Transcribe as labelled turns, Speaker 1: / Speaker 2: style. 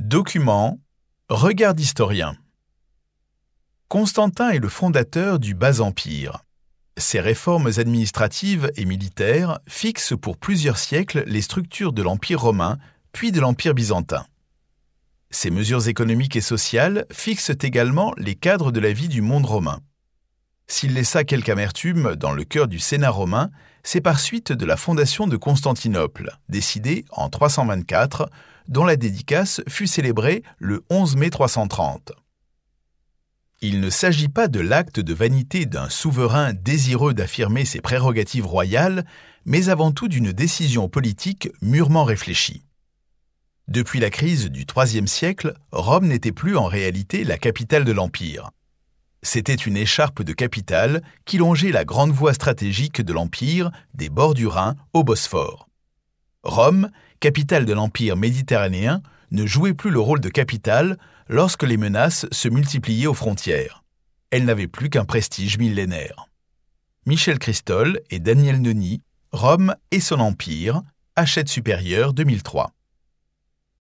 Speaker 1: Document, regard d'historien. Constantin est le fondateur du Bas-Empire. Ses réformes administratives et militaires fixent pour plusieurs siècles les structures de l'Empire romain, puis de l'Empire byzantin. Ces mesures économiques et sociales fixent également les cadres de la vie du monde romain. S'il laissa quelque amertume dans le cœur du Sénat romain, c'est par suite de la fondation de Constantinople, décidée en 324, dont la dédicace fut célébrée le 11 mai 330. Il ne s'agit pas de l'acte de vanité d'un souverain désireux d'affirmer ses prérogatives royales, mais avant tout d'une décision politique mûrement réfléchie. Depuis la crise du IIIe siècle, Rome n'était plus en réalité la capitale de l'Empire. C'était une écharpe de capitale qui longeait la grande voie stratégique de l'Empire des bords du Rhin au Bosphore. Rome, capitale de l'Empire méditerranéen, ne jouait plus le rôle de capitale lorsque les menaces se multipliaient aux frontières. Elle n'avait plus qu'un prestige millénaire. Michel Christol et Daniel Noni, Rome et son empire, Hachette supérieure 2003.